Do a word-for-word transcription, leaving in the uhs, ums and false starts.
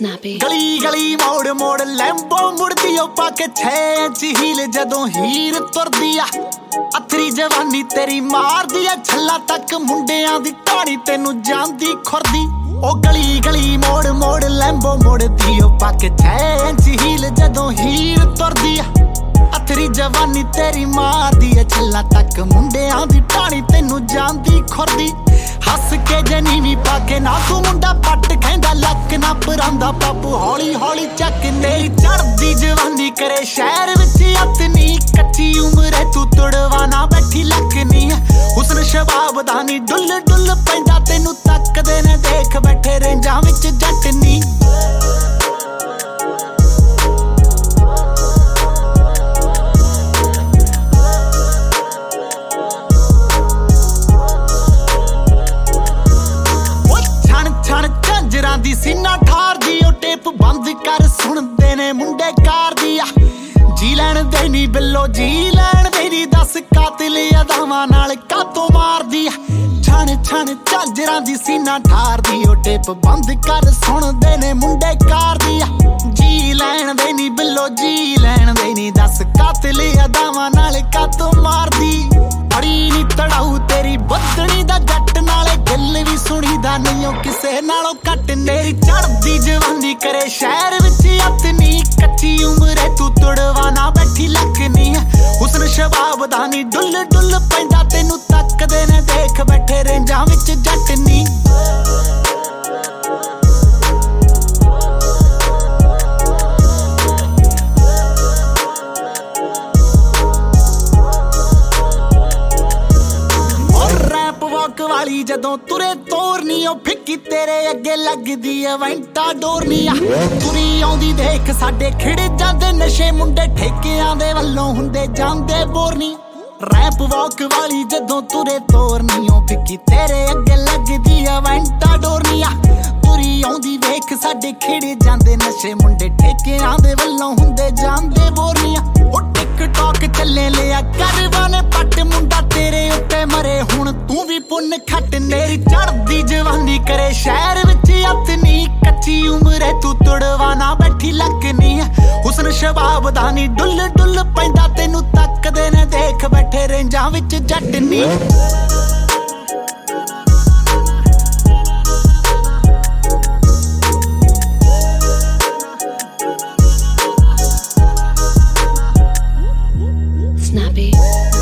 Snappy गली गली मोड़ मोड़ लैंबो मुड़दी ओ पाके छे इंच हील जदों हीर तुरदी आ अथरी जवानी तेरी मारदी आ छल्ला तक मुंडियां दी टाणी तेनू जांदी खुरदी ओ गली गली मोड़ मोड़ लैंबो मुड़दी ओ पाके छे इंच हील जदों हीर तुरदी आ अथरी जवानी तेरी मारदी आ छल्ला तक मुंडियां दी टाणी तेनू जांदी खुरदी हस के जनीवी पाके ना तू मुंडा पट कहंदा लक ना परांदा पापू हौली हौली चक तेरी चढ़दी जवानी करे शहर विच अतनी कच्ची उम्र तू तुड़वाना बैठी लकनी हुस्न शबाब दा नी डुल डुल पैंदा तेनू तकदे ने देख बैठे रेंजां विच जटनी दी सीना ठार दी ओ टेप बंद कर सुनदे ने मुंडे कार दी आ जी लैण दे नी बिल्लो जी लैण दे नी दस कातिल अदावां नाल कातों मार दी आ छण छण झांजरां दी सीना ठार दी ओ टेप बंद कर सुनदे ने मुंडे कार दी आ जी लैण दे नी बिल्लो जी लैण दे नी दस कातिल अदावां नाल कातों मार दी बड़ी नी तड़ाऊ तेरी बदनी दा जट नाले दिल भी सुनीदा नहीं किसे नालों घट मेरी चढ़दी जवानी करे शहर विच अतनी कच्ची उम्र तू तुड़वाना बैठी लकनी हुस्न शबाब दा नी डुल डुल पैंदा तेनू तकदे ने देख बैठे रेंजां विच जटनी वाली जदों तुरे तोरनी ओ फिक्की तेरे अगे लगदी ऐ वैंटा डोरनी आ तुरी आउंदी देख साडे खिड़ जांदे नशे मुंडे ठेकियां दे वल्लों हुंदे जांदे बोरनी रैप वॉक वाली जदों तुरे तोरनी ओ फिक्की तेरे अगे लगदी ऐ वैंटा डोरनी आ तुरी आउंदी देख साडे खिड़ जांदे नशे मुंडे ठेकियां दे वल्लों हुंदे जांदे बोरनी ओ टिकटॉक चले लिया करवाने पट मुंडा तेरे उत्ते मरे हुण तू भी पुन खट मेरी चढ़दी जवानी करे शहर विच अतनी कच्ची उम्र तू तुड़वाना बैठी लकनी हुस्न शबाब दा नी डुल डुल पैंदा तेनू तकदे ने देख बैठे रेंजां विच जटनी Snappy